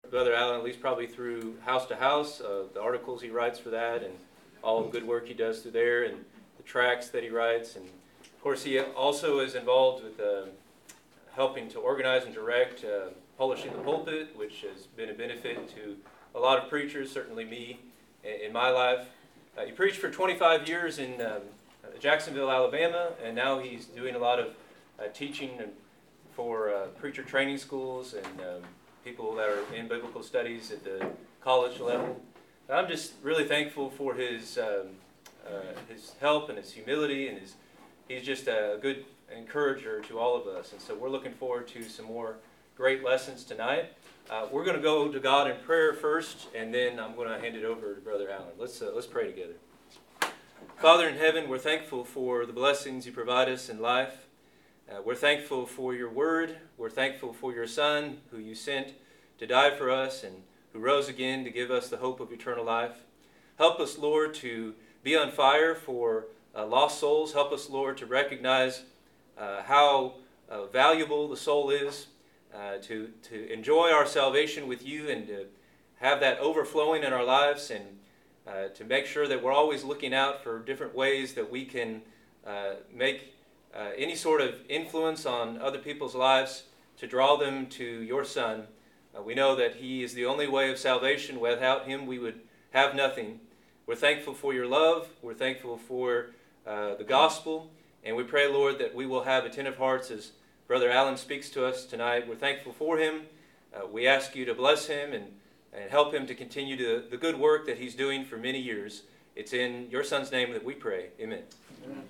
Brother Allen, at least probably through House to House, the articles he writes for that, and all the good work he does through there, and the tracts that he writes. And of course, he also is involved with helping to organize and direct Polishing the Pulpit, which has been a benefit to a lot of preachers, certainly me in my life. He preached for 25 years in Jacksonville, Alabama, and now he's doing a lot of teaching for preacher training schools and people that are in biblical studies at the college level. I'm just really thankful for his help and his humility, and he's just a good encourager to all of us. And so we're looking forward to some more great lessons tonight. We're going to go to God in prayer first, and then I'm going to hand it over to Brother Allen. Let's pray together. Father in heaven, we're thankful for the blessings you provide us in life. We're thankful for your word. We're thankful for your Son, who you sent to die for us and who rose again to give us the hope of eternal life. Help us, Lord, to be on fire for lost souls. Help us, Lord, to recognize how valuable the soul is, to enjoy our salvation with you and to have that overflowing in our lives, and to make sure that we're always looking out for different ways that we can make any sort of influence on other people's lives to draw them to your Son. We know that he is the only way of salvation. Without him, we would have nothing. We're thankful for your love. We're thankful for the gospel. And we pray, Lord, that we will have attentive hearts as Brother Allen speaks to us tonight. We're thankful for him. We ask you to bless him and help him to continue the good work that he's doing for many years. It's in your Son's name that we pray. Amen. Amen.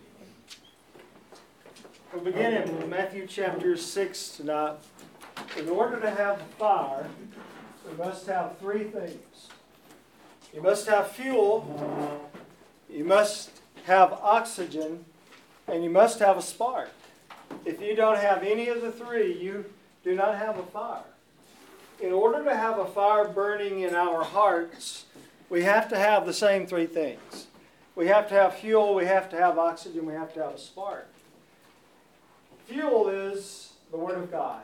We'll begin in Matthew chapter 6 tonight. In order to have fire, we must have three things. You must have fuel, you must have oxygen, and you must have a spark. If you don't have any of the three, you do not have a fire. In order to have a fire burning in our hearts, we have to have the same three things. We have to have fuel, we have to have oxygen, we have to have a spark. Fuel is the Word of God.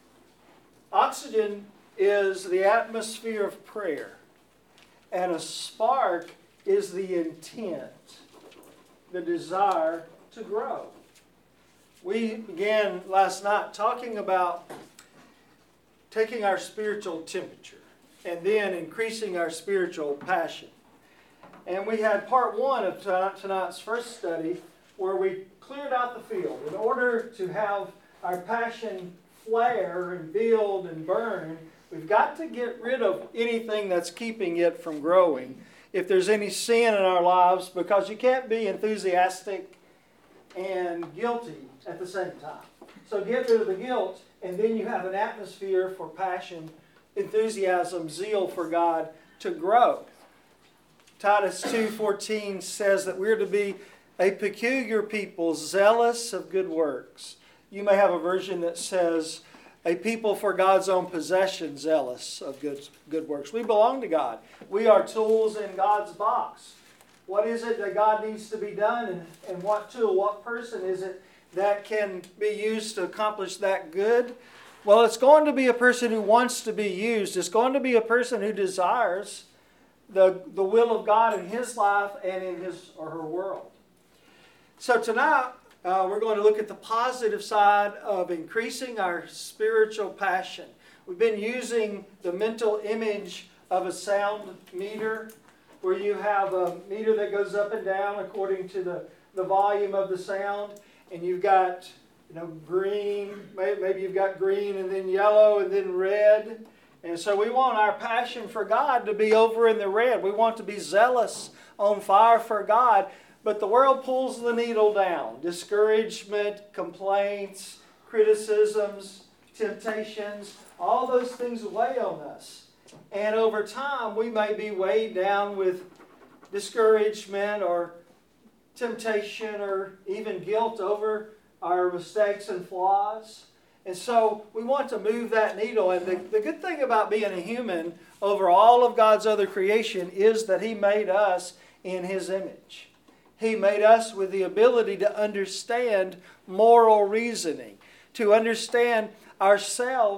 Oxygen is the atmosphere of prayer. And a spark is the intent, the desire to grow. We began last night talking about taking our spiritual temperature and then increasing our spiritual passion. And we had part one of tonight's first study where we cleared out the field. In order to have our passion flare and build and burn, we've got to get rid of anything that's keeping it from growing. If there's any sin in our lives, because you can't be enthusiastic and guilty at the same time. So get rid of the guilt, and then you have an atmosphere for passion, enthusiasm, zeal for God to grow. Titus 2:14 says that we're to be a peculiar people, zealous of good works. You may have a version that says, a people for God's own possession, zealous of good works. We belong to God. We are tools in God's box. What is it that God needs to be done, and what tool, what person is it that can be used to accomplish that good? Well, it's going to be a person who wants to be used. It's going to be a person who desires the will of God in his life and in his or her world. So tonight, we're going to look at the positive side of increasing our spiritual passion. We've been using the mental image of a sound meter, where you have a meter that goes up and down according to the volume of the sound. And you've got green, maybe you've got green and then yellow and then red. And so we want our passion for God to be over in the red. We want to be zealous, on fire for God. But the world pulls the needle down. Discouragement, complaints, criticisms, temptations, all those things weigh on us. And over time, we may be weighed down with discouragement or temptation or even guilt over our mistakes and flaws. And so we want to move that needle. And the good thing about being a human over all of God's other creation is that He made us in His image. He made us with the ability to understand moral reasoning, to understand ourselves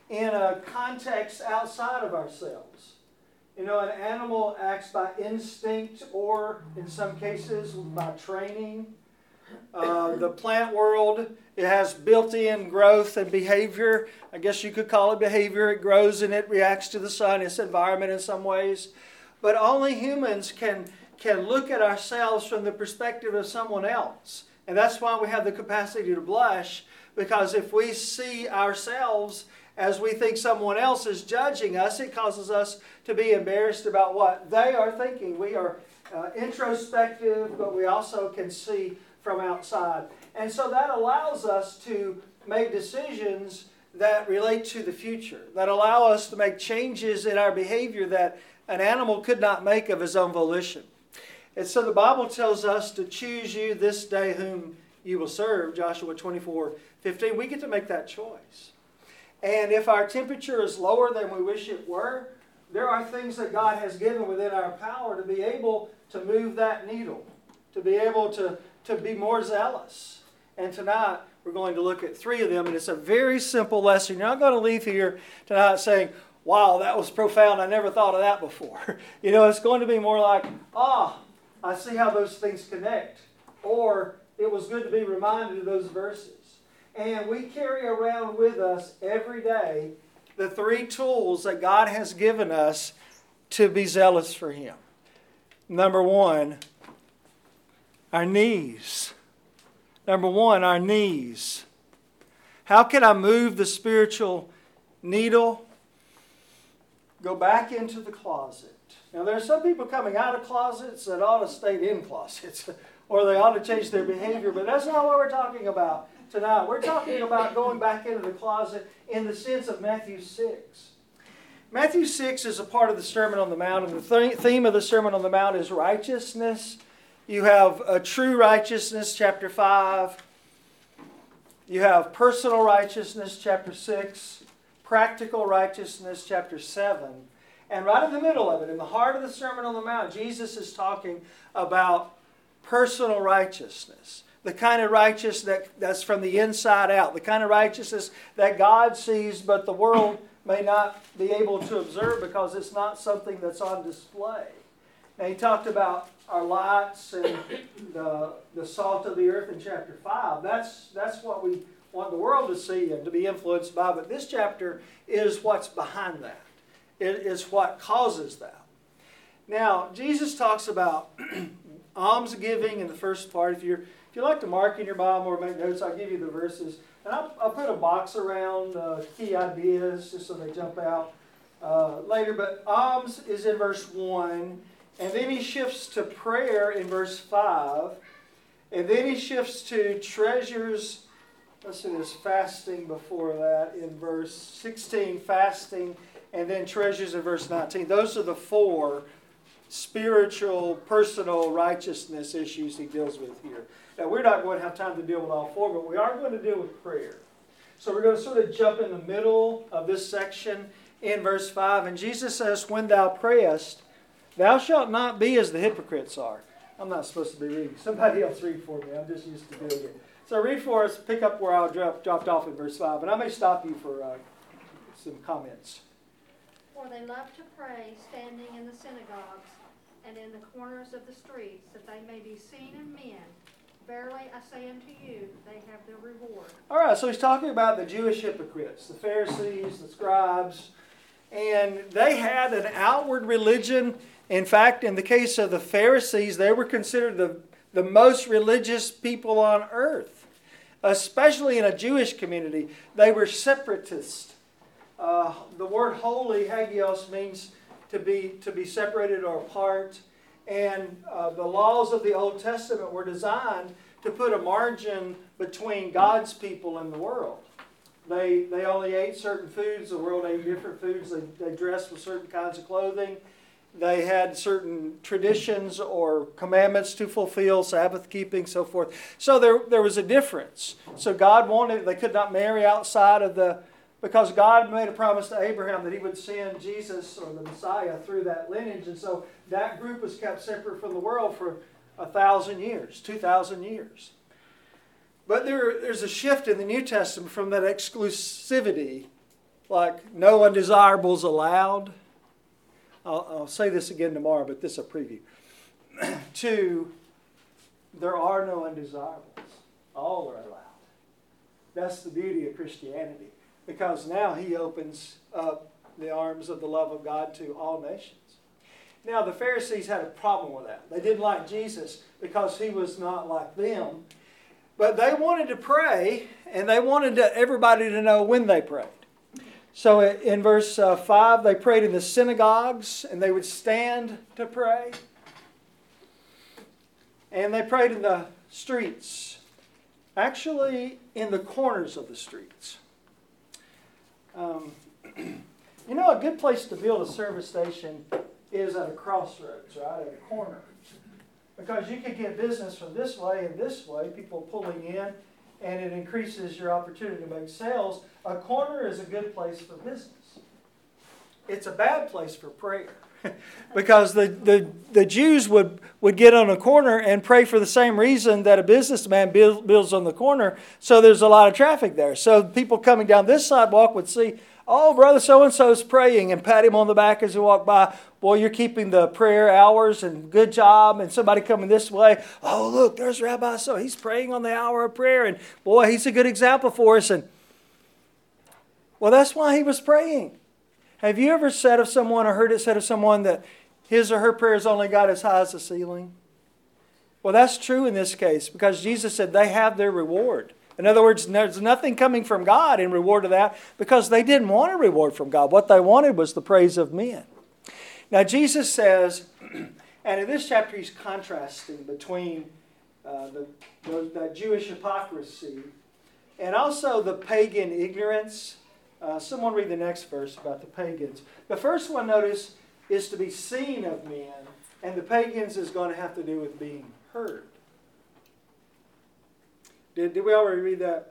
in a context outside of ourselves. You know, an animal acts by instinct or, in some cases, by training. The plant world, it has built-in growth and behavior. I guess you could call it behavior. It grows and it reacts to the sun, its environment in some ways. But only humans can look at ourselves from the perspective of someone else. And that's why we have the capacity to blush, because if we see ourselves as we think someone else is judging us, it causes us to be embarrassed about what they are thinking. We are introspective, but we also can see from outside. And so that allows us to make decisions that relate to the future, that allow us to make changes in our behavior that an animal could not make of his own volition. And so the Bible tells us to choose you this day whom you will serve, Joshua 24:15. We get to make that choice. And if our temperature is lower than we wish it were, there are things that God has given within our power to be able to move that needle, to be able to be more zealous. And tonight, we're going to look at 3 of them, and it's a very simple lesson. You're not going to leave here tonight saying, wow, that was profound, I never thought of that before. You know, it's going to be more like, I see how those things connect. Or, it was good to be reminded of those verses. And we carry around with us every day the 3 tools that God has given us to be zealous for Him. Number 1, our knees. Number 1, our knees. How can I move the spiritual needle? Go back into the closet. Now, there are some people coming out of closets that ought to stay in closets, or they ought to change their behavior, but that's not what we're talking about tonight. We're talking about going back into the closet in the sense of Matthew 6. Matthew 6 is a part of the Sermon on the Mount, and the theme of the Sermon on the Mount is righteousness. You have a true righteousness, chapter 5. You have personal righteousness, chapter 6. Practical righteousness, chapter 7. And right in the middle of it, in the heart of the Sermon on the Mount, Jesus is talking about personal righteousness. The kind of righteousness that's from the inside out. The kind of righteousness that God sees, but the world may not be able to observe because it's not something that's on display. Now, he talked about our lights and the salt of the earth in chapter 5. That's what we want the world to see and to be influenced by. But this chapter is what's behind that. It is what causes that. Now, Jesus talks about almsgiving in the first part. If you like to mark in your Bible or make notes, I'll give you the verses. And I'll put a box around key ideas just so they jump out later. But alms is in verse 1. And then he shifts to prayer in verse 5. And then he shifts to treasures. Let's see, there's fasting before that in verse 16, fasting. And then treasures in verse 19. Those are the 4 spiritual, personal righteousness issues he deals with here. Now, we're not going to have time to deal with all 4, but we are going to deal with prayer. So we're going to sort of jump in the middle of this section in verse 5. And Jesus says, when thou prayest, thou shalt not be as the hypocrites are. I'm not supposed to be reading. Somebody else read for me. I'm just used to doing it. So read for us, pick up where I dropped off in verse 5. And I may stop you for some comments. For they love to pray standing in the synagogues and in the corners of the streets, that they may be seen of men. Verily I say unto you, they have their reward. All right, so he's talking about the Jewish hypocrites, the Pharisees, the scribes. And they had an outward religion. In fact, in the case of the Pharisees, they were considered the most religious people on earth, especially in a Jewish community. They were separatists. The word holy, hagios, means to be separated or apart. And the laws of the Old Testament were designed to put a margin between God's people and the world. They only ate certain foods. The world ate different foods. They dressed with certain kinds of clothing. They had certain traditions or commandments to fulfill, Sabbath keeping, so forth. So there was a difference. So God wanted, they could not marry outside of because God made a promise to Abraham that He would send Jesus or the Messiah through that lineage. And so that group was kept separate from the world for 1,000 years, 2,000 years. But there's a shift in the New Testament from that exclusivity like no undesirables allowed. I'll say this again tomorrow, but this is a preview. 2, there are no undesirables. All are allowed. That's the beauty of Christianity, because now He opens up the arms of the love of God to all nations. Now, the Pharisees had a problem with that. They didn't like Jesus because He was not like them. But they wanted to pray, and they wanted everybody to know when they prayed. So in verse 5, they prayed in the synagogues, and they would stand to pray. And they prayed in the streets. Actually, in the corners of the streets. You know, a good place to build a service station is at a crossroads, right? At a corner. Because you could get business from this way and this way, people pulling in, and it increases your opportunity to make sales. A corner is a good place for business. It's a bad place for prayer. Because the Jews would get on a corner and pray for the same reason that a businessman builds on the corner, so there's a lot of traffic there. So people coming down this sidewalk would see, oh, brother so-and-so's praying, and pat him on the back as he walk by. Boy, you're keeping the prayer hours, and good job. And somebody coming this way, oh, look, there's Rabbi so he's praying on the hour of prayer, and boy, he's a good example for us. And well, that's why he was praying. Have you ever said of someone or heard it said of someone that his or her prayers only got as high as the ceiling? Well, that's true in this case, because Jesus said they have their reward. In other words, there's nothing coming from God in reward of that, because they didn't want a reward from God. What they wanted was the praise of men. Now, Jesus says, and in this chapter he's contrasting between the Jewish hypocrisy and also the pagan ignorance. Someone read the next verse about the pagans. The first one, notice, is to be seen of men, and the pagans is going to have to do with being heard. Did we already read that?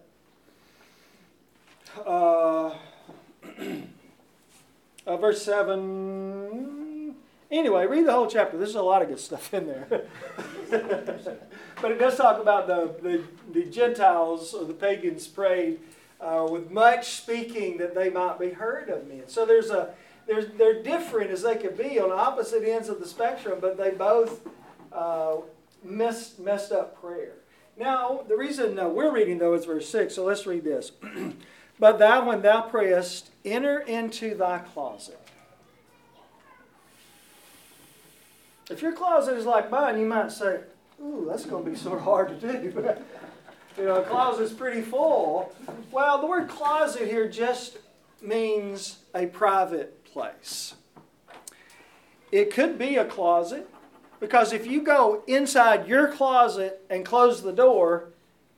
Verse 7. Anyway, read the whole chapter. There's a lot of good stuff in there. But it does talk about the Gentiles, or the pagans, prayed with much speaking that they might be heard of men. So they're different as they could be on opposite ends of the spectrum, but they both messed up prayer. Now, the reason we're reading, though, is verse 6, so let's read this. But thou, when thou prayest, enter into thy closet. If your closet is like mine, you might say, ooh, that's going to be sort of hard to do. A closet's pretty full. Well, the word closet here just means a private place. It could be a closet, because if you go inside your closet and close the door,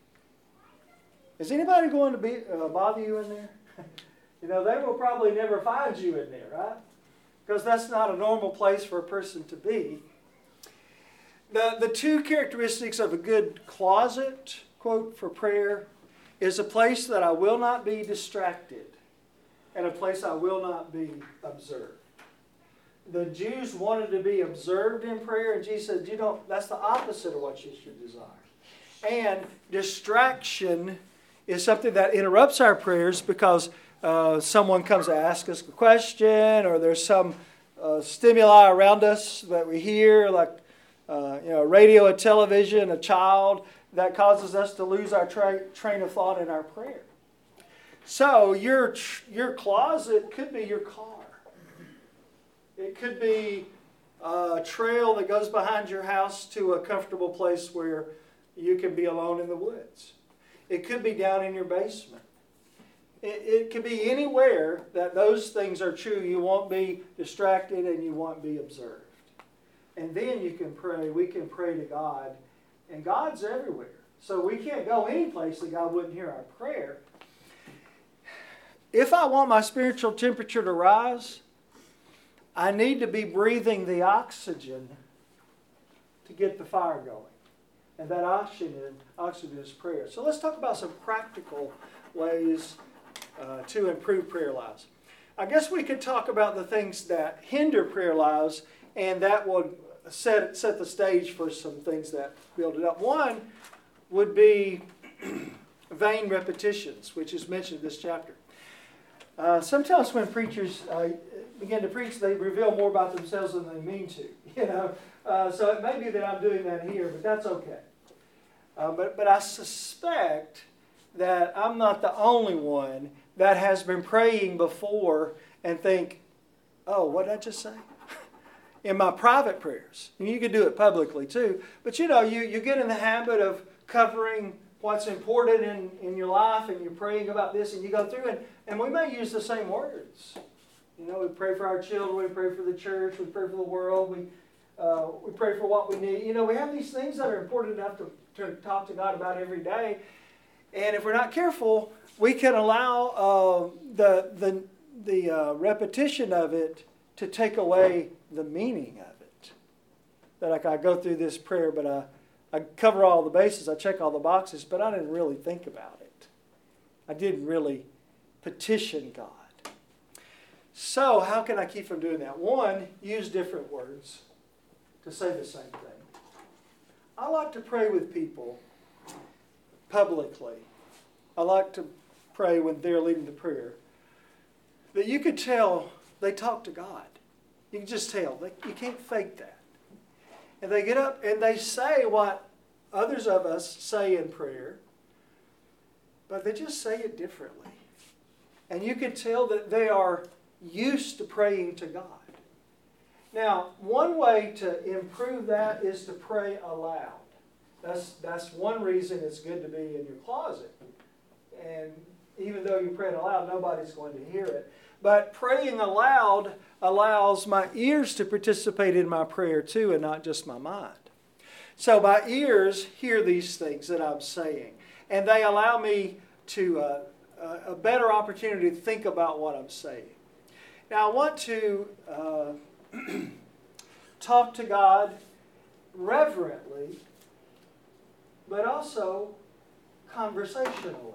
is anybody going to bother you in there? They will probably never find you in there, right? Because that's not a normal place for a person to be. The two characteristics of a good closet, quote, for prayer, is a place that I will not be distracted and a place I will not be observed. The Jews wanted to be observed in prayer, and Jesus said, that's the opposite of what you should desire. And distraction is something that interrupts our prayers, because someone comes to ask us a question, or there's some stimuli around us that we hear, like radio, a television, a child, that causes us to lose our train of thought in our prayer. So your closet could be your car. It could be a trail that goes behind your house to a comfortable place where you can be alone in the woods. It could be down in your basement. It could be anywhere that those things are true. You won't be distracted and you won't be observed. And then you can pray. We can pray to God. And God's everywhere. So we can't go any place that God wouldn't hear our prayer. If I want my spiritual temperature to rise, I need to be breathing the oxygen to get the fire going. And that oxygen is prayer. So let's talk about some practical ways to improve prayer lives. I guess we could talk about the things that hinder prayer lives, and that would set the stage for some things that build it up. One would be vain repetitions, which is mentioned in this chapter. Sometimes when preachers begin to preach, they reveal more about themselves than they mean to. So it may be that I'm doing that here, but that's okay. But I suspect that I'm not the only one that has been praying before and think, oh, what did I just say? In my private prayers. And you could do it publicly too. But you get in the habit of covering what's important in your life, and you're praying about this, and you go through, and we may use the same words. We pray for our children, we pray for the church, we pray for the world, we pray for what we need. We have these things that are important enough to talk to God about every day. And if we're not careful, we can allow the repetition of it to take away the meaning of it. That I go through this prayer, but I cover all the bases, I check all the boxes, but I didn't really think about it. I didn't really petition God. So how can I keep from doing that? One, use different words to say the same thing. I like to pray with people publicly. I like to pray when they're leading the prayer. That you could tell they talk to God. You can just tell. You can't fake that. And they get up and they say what others of us say in prayer, but they just say it differently. And you can tell that they are used to praying to God. Now, one way to improve that is to pray aloud. That's one reason it's good to be in your closet. And even though you pray it aloud, nobody's going to hear it. But praying aloud allows my ears to participate in my prayer too, and not just my mind. So my ears hear these things that I'm saying, and they allow me to a better opportunity to think about what I'm saying. Now I want to talk to God reverently, but also conversationally.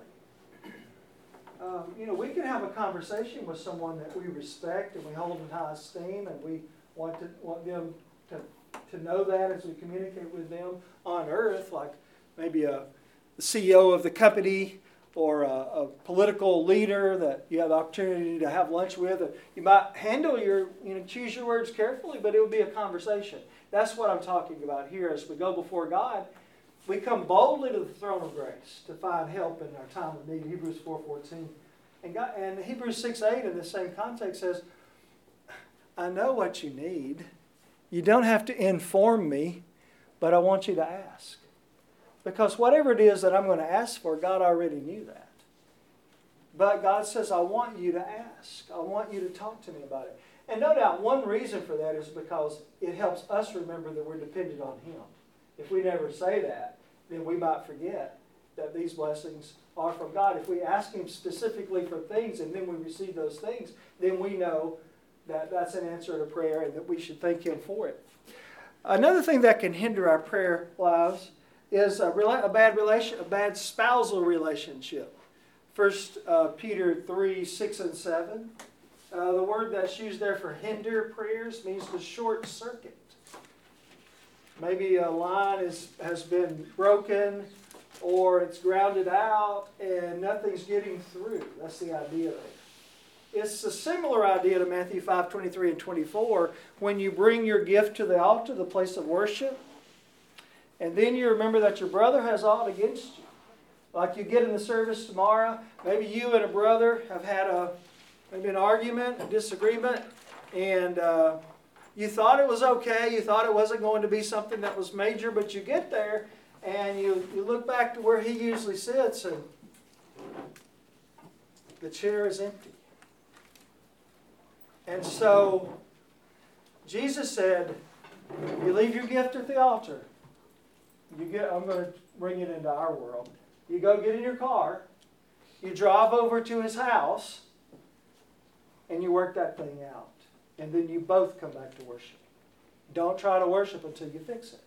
We can have a conversation with someone that we respect and we hold in high esteem, and we want them to know that as we communicate with them on earth, like maybe the CEO of the company or a political leader that you have the opportunity to have lunch with. You might handle choose your words carefully, but it would be a conversation. That's what I'm talking about here. As we go before God, we come boldly to the throne of grace to find help in our time of need. Hebrews 4:14. And Hebrews 6:8 in the same context says, I know what you need. You don't have to inform me, but I want you to ask. Because whatever it is that I'm going to ask for, God already knew that. But God says, I want you to ask. I want you to talk to me about it. And no doubt one reason for that is because it helps us remember that we're dependent on Him. If we never say that, then we might forget that these blessings are from God. If we ask Him specifically for things and then we receive those things, then we know that that's an answer to prayer and that we should thank Him for it. Another thing that can hinder our prayer lives is a bad spousal relationship. 1 Peter 3:6-7. The word that's used there for hinder prayers means to short circuit. Maybe a line has been broken or it's grounded out and nothing's getting through. That's the idea there. It's a similar idea to Matthew 5:23 and 24. When you bring your gift to the altar, the place of worship, and then you remember that your brother has aught against you. Like you get in the service tomorrow, maybe you and a brother have had maybe an argument, a disagreement, and you thought it was okay, you thought it wasn't going to be something that was major, but you get there and you look back to where he usually sits and the chair is empty. And so Jesus said, you leave your gift at the altar. I'm going to bring it into our world. You go get in your car, you drive over to his house, and you work that thing out. And then you both come back to worship. Don't try to worship until you fix it.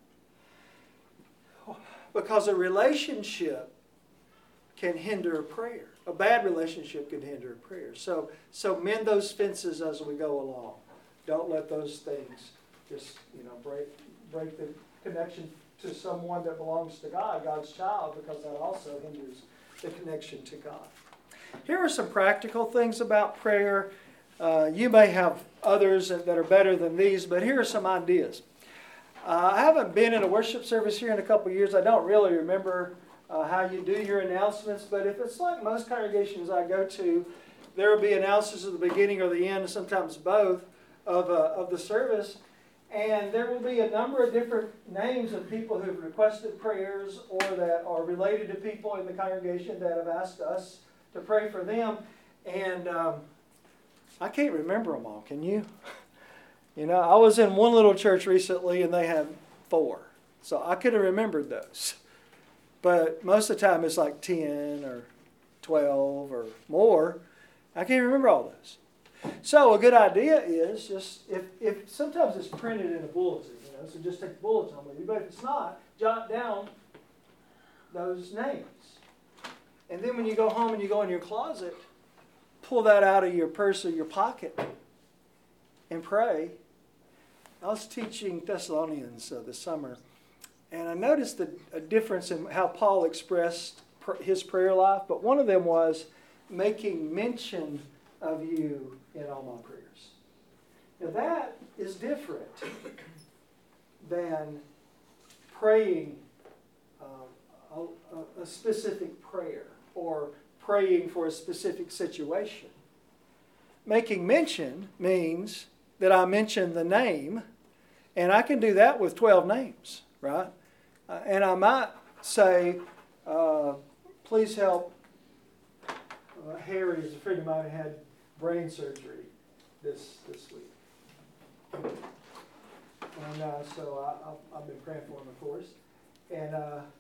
Because a relationship can hinder a prayer. A bad relationship can hinder a prayer. So mend those fences as we go along. Don't let those things just break the connection to someone that belongs to God, God's child, because that also hinders the connection to God. Here are some practical things about prayer. You may have others that are better than these, but here are some ideas. I haven't been in a worship service here in a couple of years. I don't really remember how you do your announcements, but if it's like most congregations I go to, there will be announcements at the beginning or the end, sometimes both, of the service. And there will be a number of different names of people who have requested prayers or that are related to people in the congregation that have asked us to pray for them. And I can't remember them all, can you? You know, I was in one little church recently and they had 4. So I could have remembered those. But most of the time it's like 10 or 12 or more. I can't remember all those. So a good idea is just, if sometimes it's printed in a bulletin, so just take the bulletin with you. But if it's not, jot down those names. And then when you go home and you go in your closet, pull that out of your purse or your pocket and pray. I was teaching Thessalonians this summer, and I noticed a difference in how Paul expressed his prayer life, but one of them was making mention of you in all my prayers. Now that is different than praying a specific prayer or praying for a specific situation. Making mention means that I mention the name, and I can do that with 12 names, right? And I might say, please help Harry, is a friend of mine who had brain surgery this week. And so I've been praying for him, of course. And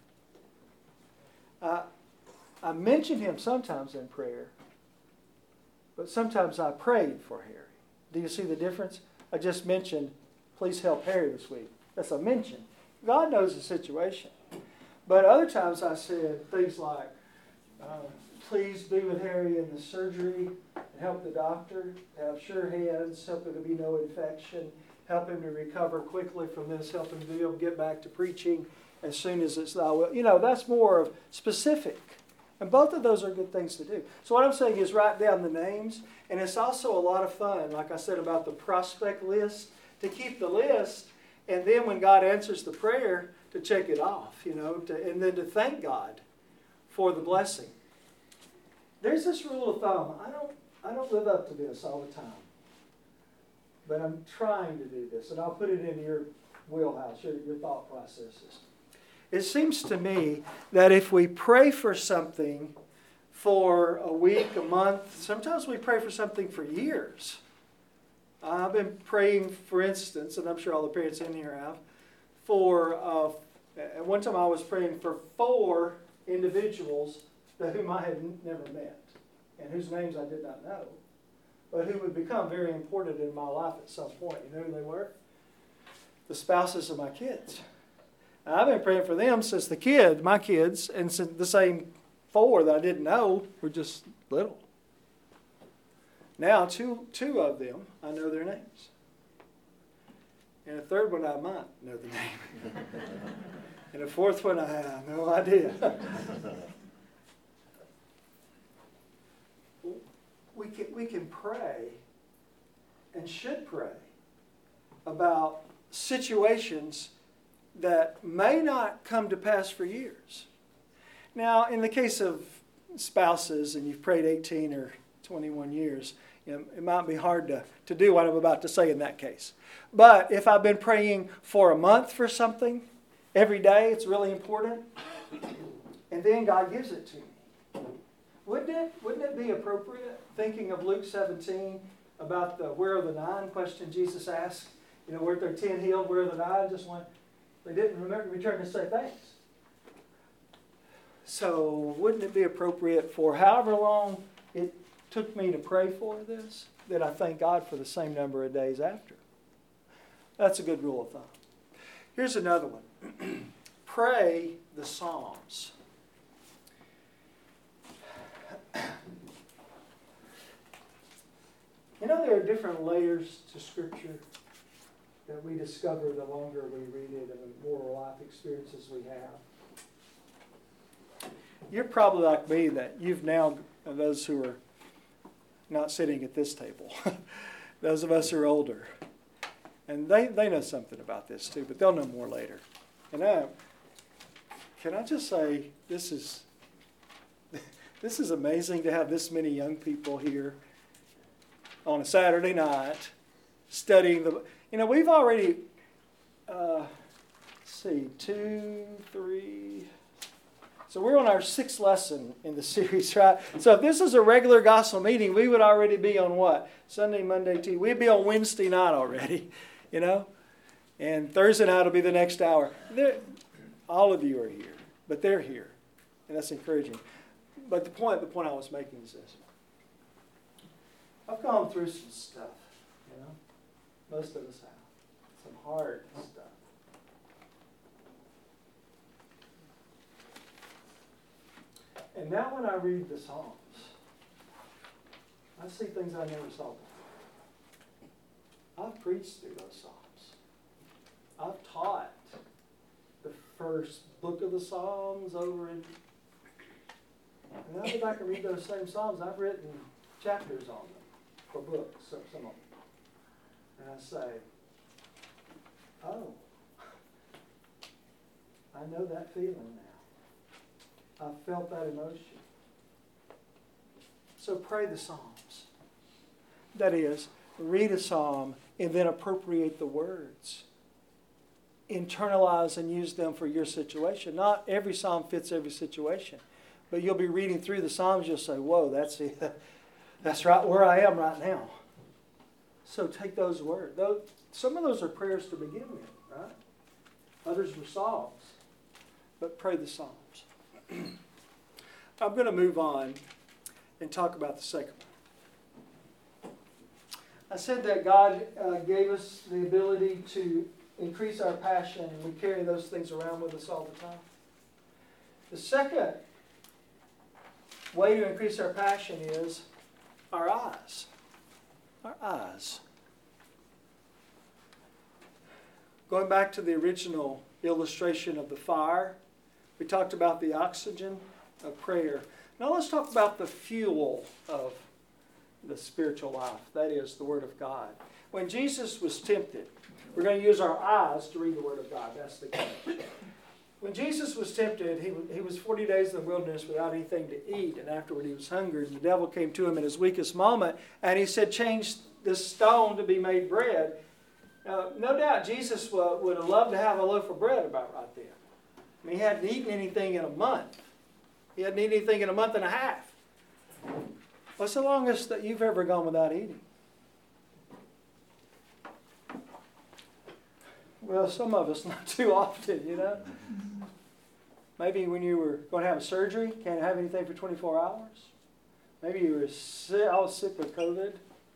I mention him sometimes in prayer, but sometimes I prayed for Harry. Do you see the difference? I just mentioned, please help Harry this week. That's a mention. God knows the situation. But other times I said things like, please be with Harry in the surgery and help the doctor to have sure hands, help there to be no infection, help him to recover quickly from this, help him to be able to get back to preaching as soon as it's thy will. You know, that's more of specific. And both of those are good things to do. So what I'm saying is write down the names, and it's also a lot of fun, like I said about the prospect list, to keep the list, and then when God answers the prayer, to check it off, and then to thank God for the blessing. There's this rule of thumb. I don't live up to this all the time, but I'm trying to do this, and I'll put it in your wheelhouse, your thought processes. It seems to me that if we pray for something for a week, a month, sometimes we pray for something for years. I've been praying, for instance, and I'm sure all the parents in here have, at one time I was praying for 4 individuals whom I had never met and whose names I did not know, but who would become very important in my life at some point. You know who they were? The spouses of my kids. I've been praying for them since my kids, and since the same 4 that I didn't know were just little. Now, two of them, I know their names. And a third one, I might know the name. And a 4th one, I have no idea. We can pray and should pray about situations that may not come to pass for years. Now, in the case of spouses, and you've prayed 18 or 21 years, it might be hard to do what I'm about to say in that case. But if I've been praying for a month for something, every day it's really important, and then God gives it to me. Wouldn't it be appropriate, thinking of Luke 17, about the where are the 9 question Jesus asked? Weren't there 10 healed? Where are the 9? Just one. They didn't return to say thanks. So wouldn't it be appropriate for however long it took me to pray for this, that I thank God for the same number of days after? That's a good rule of thumb. Here's another one. Pray the Psalms. There are different layers to Scripture that we discover the longer we read it and the more life experiences we have. You're probably like me that you've now those who are not sitting at this table, those of us who are older. And they know something about this too, but they'll know more later. And can I just say, this is amazing to have this many young people here on a Saturday night studying the. We've already, let's see, 2, 3. So we're on our 6th lesson in the series, right? So if this is a regular gospel meeting, we would already be on what? Sunday, Monday, Tuesday. We'd be on Wednesday night already, And Thursday night will be the next hour. All of you are here, but they're here, and that's encouraging. But the point I was making is this. I've gone through some stuff, Most of us have. Some hard stuff. And now when I read the Psalms, I see things I never saw before. I've preached through those Psalms. I've taught the first book of the Psalms over in. And I go back and read those same Psalms. I've written chapters on them for books, some of them. And I say, oh, I know that feeling now. I've felt that emotion. So pray the Psalms. That is, read a psalm and then appropriate the words. Internalize and use them for your situation. Not every psalm fits every situation. But you'll be reading through the Psalms, you'll say, whoa, that's right where I am right now. So take those words. Some of those are prayers to begin with, right? Others were psalms. But pray the Psalms. I'm going to move on and talk about the second one. I said that God gave us the ability to increase our passion, and we carry those things around with us all the time. The second way to increase our passion is our eyes. Our eyes. Going back to the original illustration of the fire, we talked about the oxygen of prayer. Now let's talk about the fuel of the spiritual life. That is the Word of God. When Jesus was tempted, we're going to use our eyes to read the Word of God. That's the key. When Jesus was tempted, he was 40 days in the wilderness without anything to eat, and afterward he was hungry. And the devil came to him in his weakest moment, and he said, change this stone to be made bread. No doubt Jesus would have loved to have a loaf of bread about right then. I mean, he hadn't eaten anything in a month. He hadn't eaten anything in a month and a half. What's the longest that you've ever gone without eating? Well, some of us not too often, Maybe when you were going to have a surgery, can't have anything for 24 hours. Maybe you were sick. I was sick with COVID.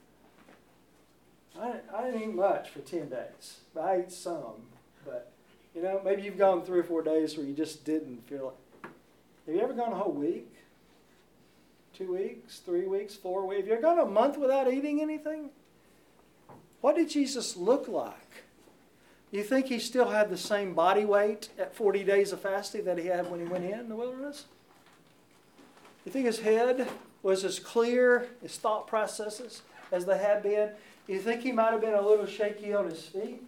I didn't eat much for 10 days. But I ate some. But, maybe you've gone 3 or 4 days where you just didn't feel it. Have you ever gone a whole week? 2 weeks? 3 weeks? 4 weeks? Have you ever gone a month without eating anything? What did Jesus look like? You think he still had the same body weight at 40 days of fasting that he had when he went in the wilderness? You think his head was as clear, his thought processes, as they had been? You think he might have been a little shaky on his feet?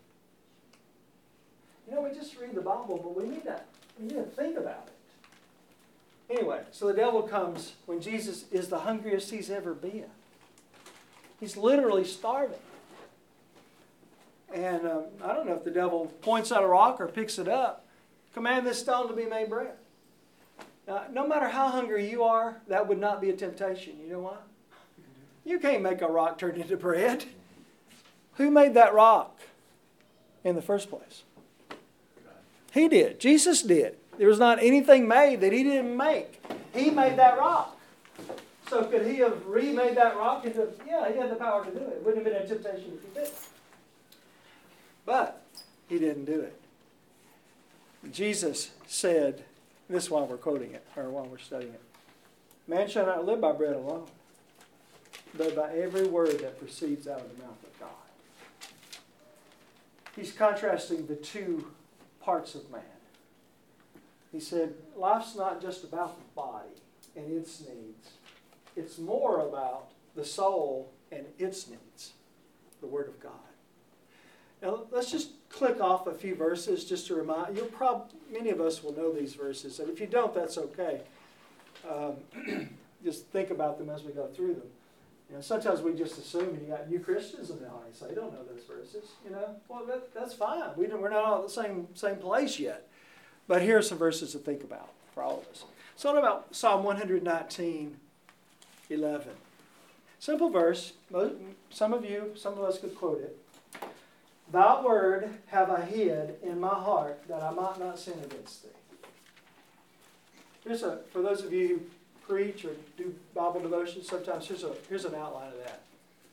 We just read the Bible, but we need to think about it. Anyway, so the devil comes when Jesus is the hungriest he's ever been. He's literally starving. And I don't know if the devil points out a rock or picks it up. Command this stone to be made bread. Now, no matter how hungry you are, that would not be a temptation. You know why? You can't make a rock turn into bread. Who made that rock in the first place? He did. Jesus did. There was not anything made that he didn't make. He made that rock. So could he have remade that rock into... Yeah, he had the power to do it. It wouldn't have been a temptation if he did. But he didn't do it. Jesus said, this is why we're quoting it, or why we're studying it. Man shall not live by bread alone, but by every word that proceeds out of the mouth of God. He's contrasting the two parts of man. He said, life's not just about the body and its needs. It's more about the soul and its needs, the Word of God. Now, let's just click off a few verses just to remind. Many of us will know these verses, and if you don't, that's okay. Just think about them as we go through them. Sometimes we just assume you got new Christians in the audience. They don't know those verses. Well, that's fine. We're not all at the same place yet. But here are some verses to think about for all of us. So what about Psalm 119:11? Simple verse. Some of us could quote it. Thy word have I hid in my heart that I might not sin against thee. For those of you who preach or do Bible devotion, sometimes here's an outline of that.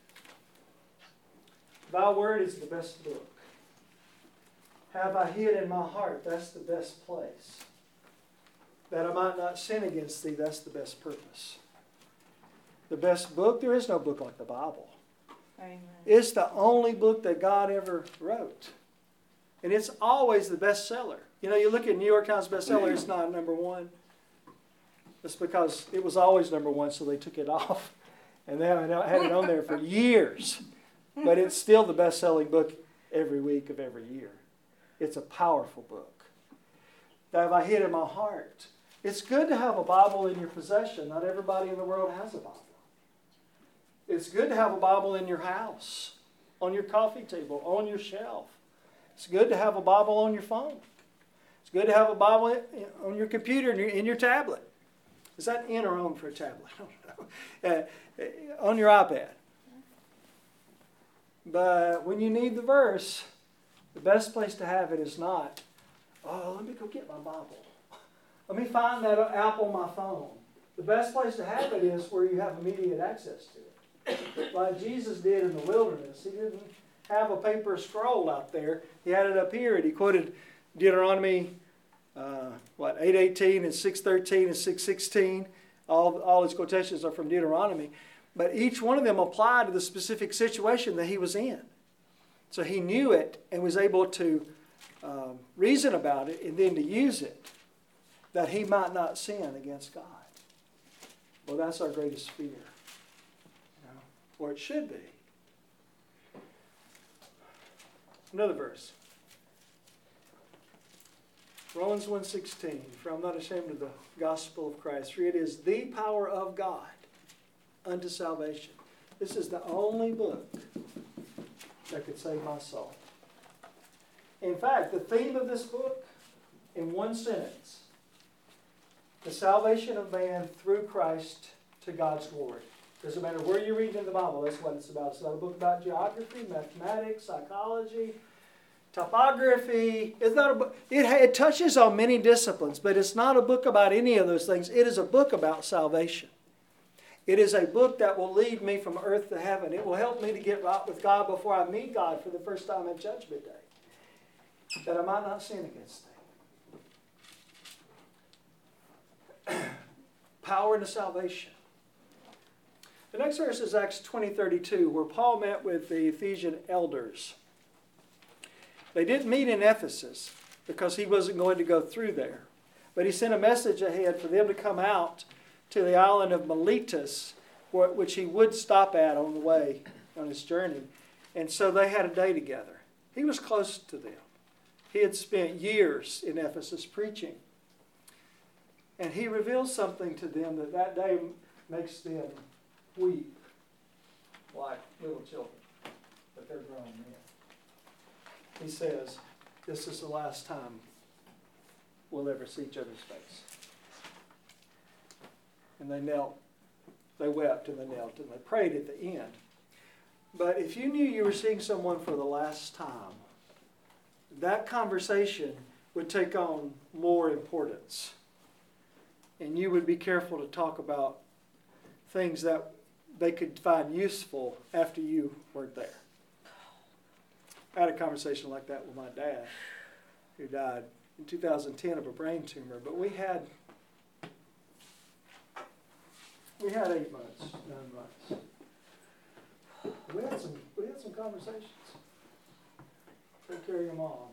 Thy word is the best book. Have I hid in my heart, that's the best place. That I might not sin against thee, that's the best purpose. The best book, there is no book like the Bible. Amen. It's the only book that God ever wrote. And it's always the bestseller. You look at New York Times bestseller, it's not number one. It's because it was always number one, so they took it off. And they haven't had it on there for years. But it's still the best-selling book every week of every year. It's a powerful book. That have I hid in my heart. It's good to have a Bible in your possession. Not everybody in the world has a Bible. It's good to have a Bible in your house, on your coffee table, on your shelf. It's good to have a Bible on your phone. It's good to have a Bible on your computer, in your tablet. Is that in or on for a tablet? I don't know. On your iPad. But when you need the verse, the best place to have it is not, let me go get my Bible. Let me find that app on my phone. The best place to have it is where you have immediate access to it. Like Jesus did in the wilderness. He didn't have a paper scroll out there. He had it up here, and he quoted Deuteronomy 8:18 and 6:13 and 6:16. All his quotations are from Deuteronomy. But each one of them applied to the specific situation that he was in. So he knew it and was able to reason about it and then to use it that he might not sin against God. Well, that's our greatest fear. Or it should be. Another verse. Romans 1:16, for I'm not ashamed of the gospel of Christ, for it is the power of God unto salvation. This is the only book that could save my soul. In fact, the theme of this book, in one sentence, the salvation of man through Christ to God's glory. Doesn't matter where you read in the Bible, that's what it's about. It's not a book about geography, mathematics, psychology, topography. It's not a book. It touches on many disciplines, but it's not a book about any of those things. It is a book about salvation. It is a book that will lead me from earth to heaven. It will help me to get right with God before I meet God for the first time at Judgment Day, that I might not sin against Him. Power into salvation. The next verse is Acts 20:32, where Paul met with the Ephesian elders. They didn't meet in Ephesus because he wasn't going to go through there. But he sent a message ahead for them to come out to the island of Miletus, which he would stop at on the way, on his journey. And so they had a day together. He was close to them. He had spent years in Ephesus preaching. And he reveals something to them that day makes them weep like little children, but they're grown men. He says, this is the last time we'll ever see each other's face. And they wept and they knelt and they prayed at the end. But if you knew you were seeing someone for the last time, that conversation would take on more importance. And you would be careful to talk about things that they could find useful after you weren't there. I had a conversation like that with my dad, who died in 2010 of a brain tumor. But we had 8 months, 9 months. We had some conversations. Take care of your mom.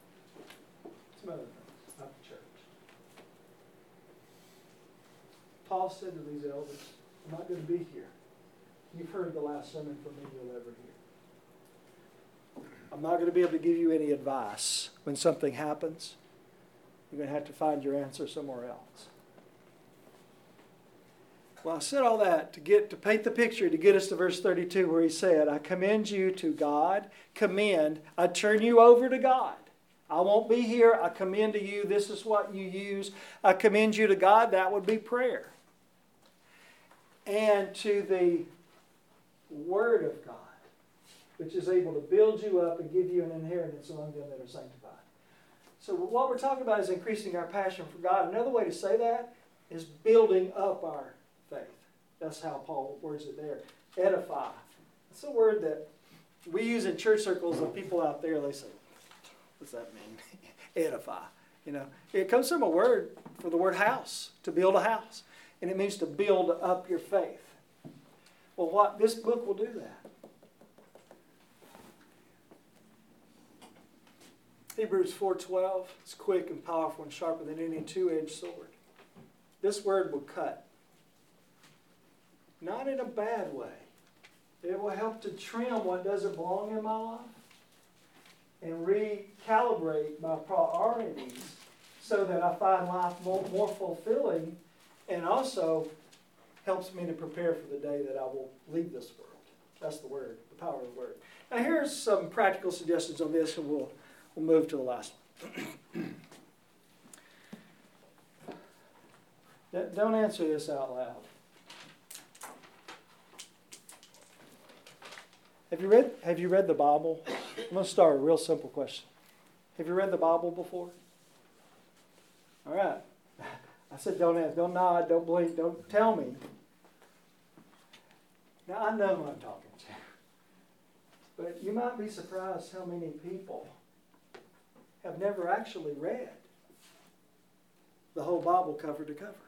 Some other things, not the church. Paul said to these elders, I'm not going to be here. You've heard the last sermon from me you'll ever hear. I'm not going to be able to give you any advice when something happens. You're going to have to find your answer somewhere else. Well, I said all that to paint the picture, to get us to verse 32 where he said, I commend you to God. Commend. I turn you over to God. I won't be here. I commend to you. This is what you use. I commend you to God. That would be prayer. And to the Word of God, which is able to build you up and give you an inheritance among them that are sanctified. So what we're talking about is increasing our passion for God. Another way to say that is building up our faith. That's how Paul words it there. Edify. That's a word that we use in church circles, and people out there, they say, what's that mean? Edify. You know, it comes from a word for the word house, to build a house. And it means to build up your faith. Well, this book will do that. Hebrews 4:12, it's quick and powerful and sharper than any two-edged sword. This word will cut. Not in a bad way. It will help to trim what doesn't belong in my life and recalibrate my priorities so that I find life more fulfilling, and also helps me to prepare for the day that I will leave this world. That's the word, the power of the word. Now here's some practical suggestions on this, and we'll move to the last one. Don't answer this out loud. Have you read the Bible? I'm going to start with a real simple question. Have you read the Bible before? All right. I said don't ask, don't nod, don't blink, don't tell me. Now I know who I'm talking to. But you might be surprised how many people have never actually read the whole Bible cover to cover.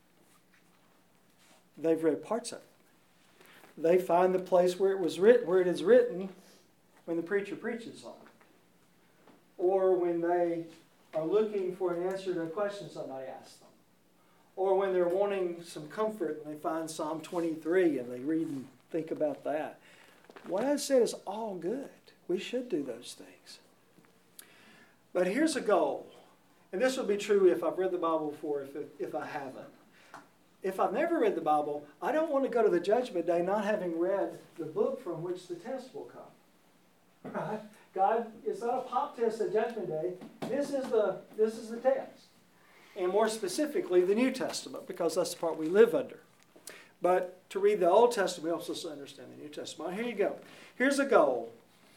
They've read parts of it. They find the place where it is written when the preacher preaches on it, or when they are looking for an answer to a question somebody asked them, or when they're wanting some comfort and they find Psalm 23 and they read and think about that. What I said is all good. We should do those things. But here's a goal, and this will be true if I've read the Bible before, if I haven't. If I've never read the Bible, I don't want to go to the judgment day not having read the book from which the test will come. Right? God, it's not a pop test at judgment day. This is the test. And more specifically, the New Testament, because that's the part we live under. But to read the Old Testament, we also understand the New Testament. Here you go. Here's a goal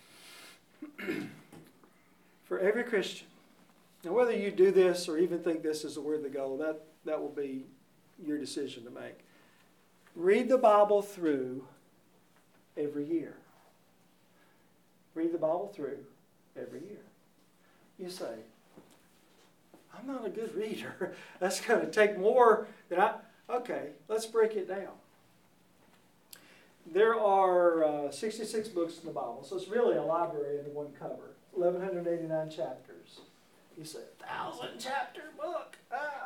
for every Christian. Now, whether you do this or even think this is the word of the goal, that will be your decision to make. Read the Bible through every year. Read the Bible through every year. You say, I'm not a good reader. That's going to take more than Okay, let's break it down. There are 66 books in the Bible, so it's really a library in one cover. 1,189 chapters. You say, 1,000-chapter book.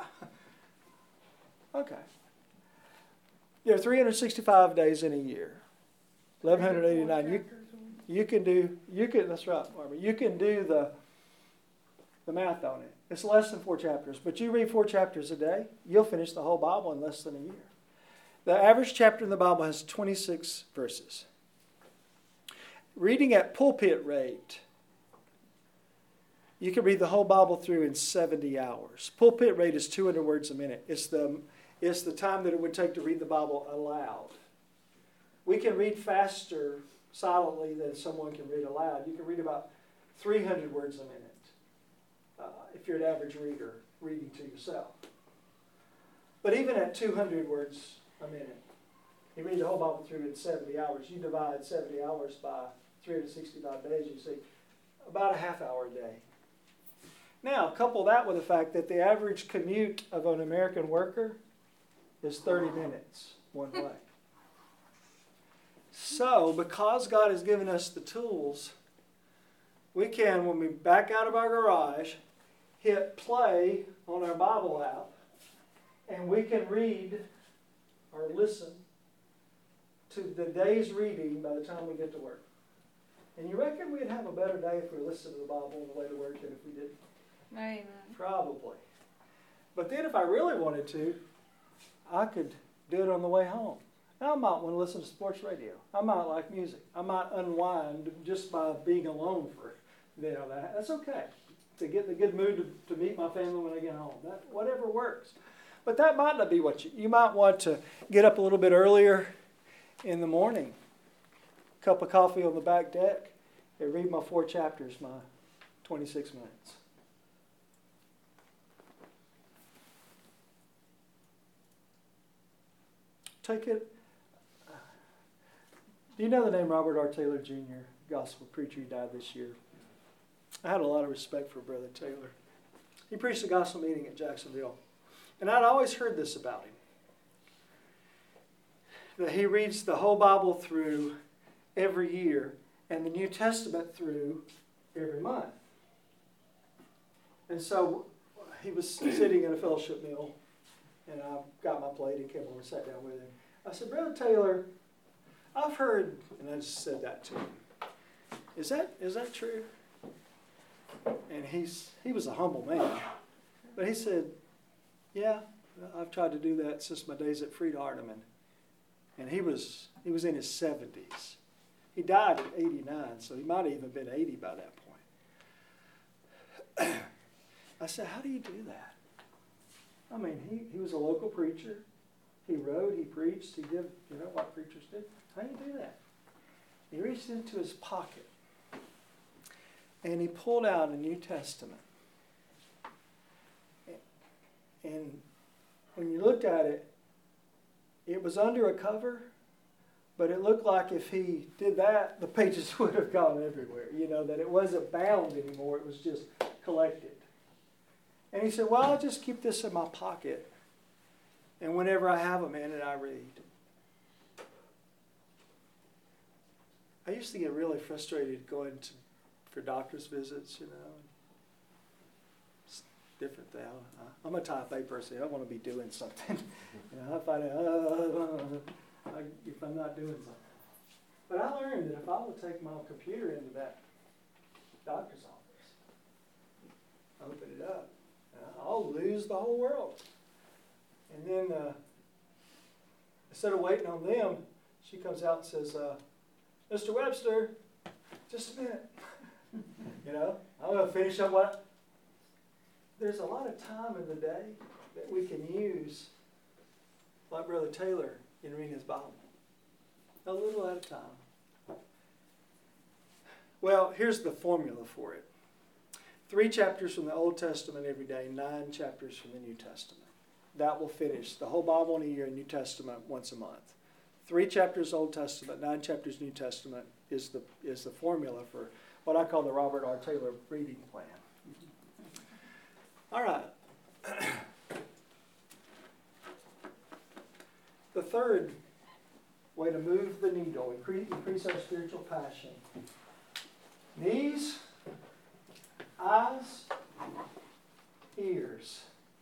Okay. There are 365 days in a year. 1,189. That's right, Barbara. You can do the math on it. It's less than 4 chapters, but you read 4 chapters a day, you'll finish the whole Bible in less than a year. The average chapter in the Bible has 26 verses. Reading at pulpit rate, you can read the whole Bible through in 70 hours. Pulpit rate is 200 words a minute. It's the time that it would take to read the Bible aloud. We can read faster silently than someone can read aloud. You can read about 300 words a minute if you're an average reader reading to yourself. But even at 200 words a minute, you read the whole Bible through in 70 hours. You divide 70 hours by 365 days, you see about a half hour a day. Now, couple that with the fact that the average commute of an American worker is 30 minutes one way. So, because God has given us the tools, we can, when we back out of our garage, hit play on our Bible app, and we can read or listen to the day's reading by the time we get to work. And you reckon we'd have a better day if we listened to the Bible on the way to work than if we didn't? Amen. Probably. But then if I really wanted to, I could do it on the way home. Now, I might want to listen to sports radio. I might like music. I might unwind just by being alone for that's okay. To get in a good mood to meet my family when I get home. Whatever works. But that might not be what you might want to get up a little bit earlier in the morning. Cup of coffee on the back deck, and read my 4 chapters, my 26 minutes. Take it. Do you know the name Robert R. Taylor Jr., gospel preacher? He died this year. I had a lot of respect for Brother Taylor. He preached a gospel meeting at Jacksonville. And I'd always heard this about him. That he reads the whole Bible through every year and the New Testament through every month. And so he was sitting at a fellowship meal, and I got my plate and came over and sat down with him. I said, Brother Taylor, I've heard, and I just said that to him. Is that true? And he was a humble man. But he said, yeah, I've tried to do that since my days at Frieda Hardeman. And he was in his 70s. He died at 89, so he might have even been 80 by that point. I said, how do you do that? I mean, he was a local preacher. He wrote, he preached, he did, what preachers did. How do you do that? He reached into his pocket and he pulled out a New Testament. And when you looked at it, it was under a cover, but it looked like if he did that, the pages would have gone everywhere. That it wasn't bound anymore, it was just collected. And he said, well, I'll just keep this in my pocket, and whenever I have a minute, I read. I used to get really frustrated going for doctor's visits, It's different thing. I'm a type A person. I want to be doing something. I find if I'm not doing something. But I learned that if I would take my computer into that doctor's office, open it up, I'll lose the whole world. And then instead of waiting on them, she comes out and says, Mr. Webster, just a minute. I'm going to finish up what... There's a lot of time in the day that we can use, like Brother Taylor, in reading his Bible. A little at a time. Well, here's the formula for it. 3 chapters from the Old Testament every day, 9 chapters from the New Testament. That will finish the whole Bible in a year, New Testament once a month. 3 chapters Old Testament, 9 chapters New Testament is the formula for what I call the Robert R. Taylor reading plan. All right. The third way to move the needle, increase our spiritual passion. Knees, eyes, ears.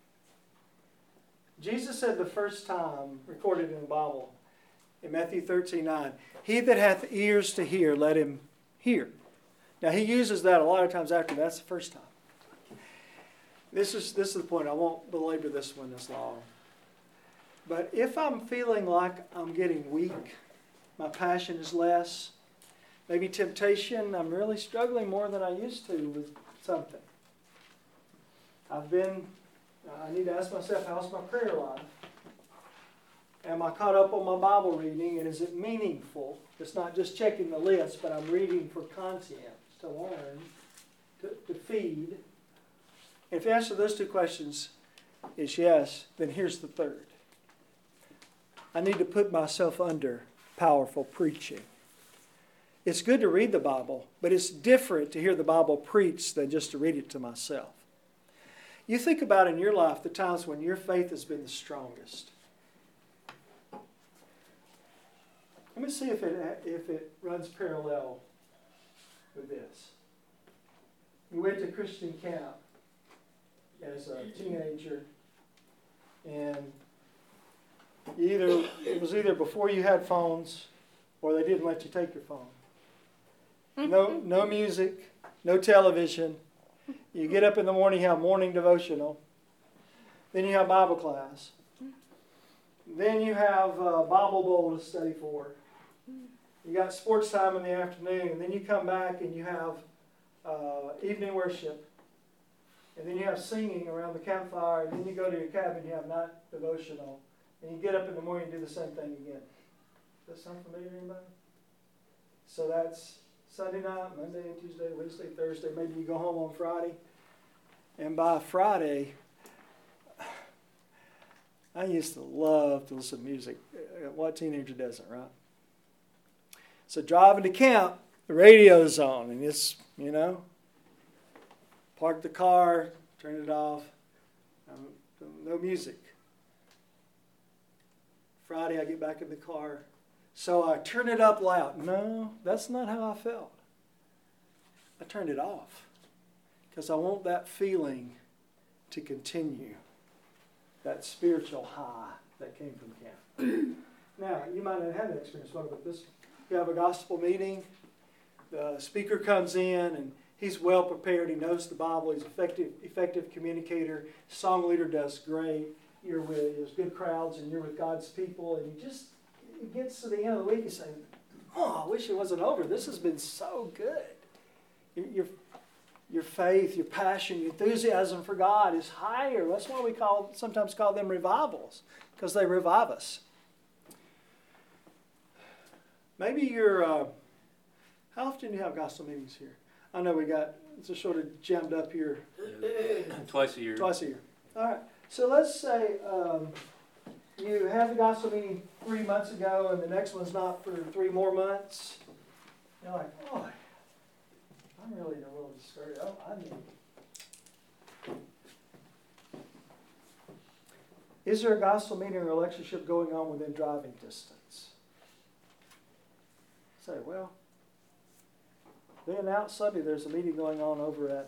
Jesus said the first time, recorded in the Bible, in Matthew 13:9, he that hath ears to hear, let him hear. Now he uses that a lot of times after that's the first time. This is the point. I won't belabor this one this long. But if I'm feeling like I'm getting weak, my passion is less, maybe temptation, I'm really struggling more than I used to with something. I need to ask myself, how's my prayer life? Am I caught up on my Bible reading, and is it meaningful? It's not just checking the list, but I'm reading for content, to learn, to feed. If the answer to those 2 questions is yes, then here's the third. I need to put myself under powerful preaching. It's good to read the Bible, but it's different to hear the Bible preached than just to read it to myself. You think about in your life the times when your faith has been the strongest. Let me see if it runs parallel with this. You went to Christian camp as a teenager, and It was either before you had phones or they didn't let you take your phone. No music, no television. You get up in the morning, you have morning devotional. Then you have Bible class. Then you have Bible Bowl to study for. You got sports time in the afternoon. And then you come back and you have evening worship. And then you have singing around the campfire. And then you go to your cabin, you have night devotional. And you get up in the morning and do the same thing again. Does that sound familiar to anybody? So that's Sunday night, Monday, Tuesday, Wednesday, Thursday. Maybe you go home on Friday. And by Friday, I used to love to listen to music. What teenager doesn't, right? So driving to camp, the radio's on, and it's, park the car, turn it off, no music. Friday, I get back in the car, so I turn it up loud. No, that's not how I felt. I turned it off because I want that feeling to continue, that spiritual high that came from camp. Now, you might not have that experience. What about this? You have a gospel meeting, the speaker comes in, and he's well prepared. He knows the Bible. He's an effective communicator. Song leader does great. You're with there's good crowds, and you're with God's people. And it gets to the end of the week, you say, "Oh, I wish it wasn't over. This has been so good." Your faith, your passion, your enthusiasm for God is higher. That's why we sometimes call them revivals, because they revive us. Maybe how often do you have gospel meetings here? I know it's just sort of jammed up here. Twice a year. Twice a year. All right. So let's say you have the gospel meeting 3 months ago and the next one's not for 3 more months. You're like, boy, I'm really a little discouraged. I need. Is there a gospel meeting or relationship going on within driving distance? Say, well, they announced Sunday there's a meeting going on over at.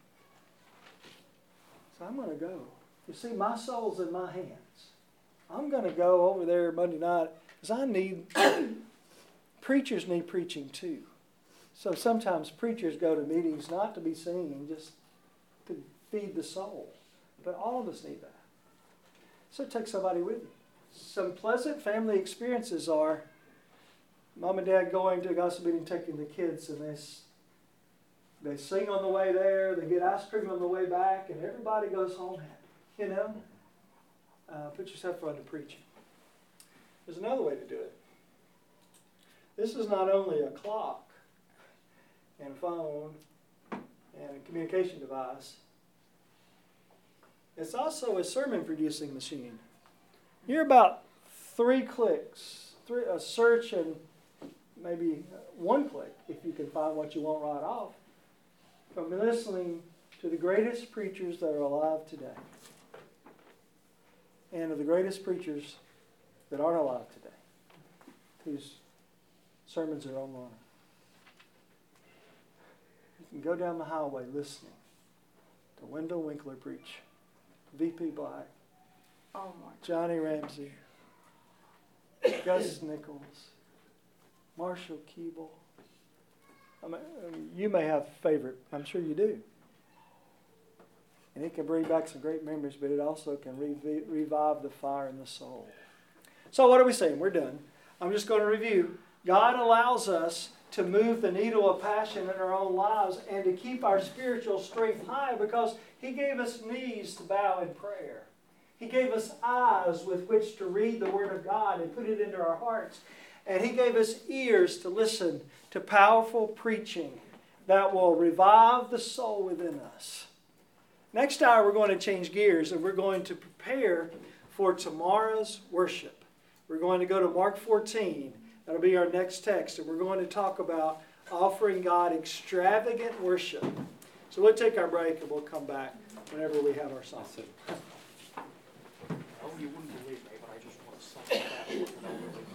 So I'm going to go. You see, my soul's in my hands. I'm going to go over there Monday night because preachers need preaching too. So sometimes preachers go to meetings not to be singing, just to feed the soul. But all of us need that. So take somebody with you. Some pleasant family experiences are Mom and Dad going to a gospel meeting, taking the kids, and they sing on the way there, they get ice cream on the way back, and everybody goes home happy, Put yourself under preaching. There's another way to do it. This is not only a clock and a phone and a communication device. It's also a sermon producing machine. You're about 3 clicks, a search and maybe 1 click, if you can find what you want right off, from listening to the greatest preachers that are alive today and of the greatest preachers that aren't alive today, whose sermons are online. You can go down the highway listening to Wendell Winkler preach, V.P. Black, Johnny Ramsey, Gus Nichols, Marshall Keeble. You may have a favorite. I'm sure you do. And it can bring back some great memories, but it also can revive the fire in the soul. So what are we saying? We're done. I'm just going to review. God allows us to move the needle of passion in our own lives and to keep our spiritual strength high because He gave us knees to bow in prayer. He gave us eyes with which to read the Word of God and put it into our hearts. And He gave us ears to listen to powerful preaching that will revive the soul within us. Next hour, we're going to change gears and we're going to prepare for tomorrow's worship. We're going to go to Mark 14. That'll be our next text. And we're going to talk about offering God extravagant worship. So we'll take our break and we'll come back whenever we have our song. Oh, you wouldn't believe me, but I just want to sum it up.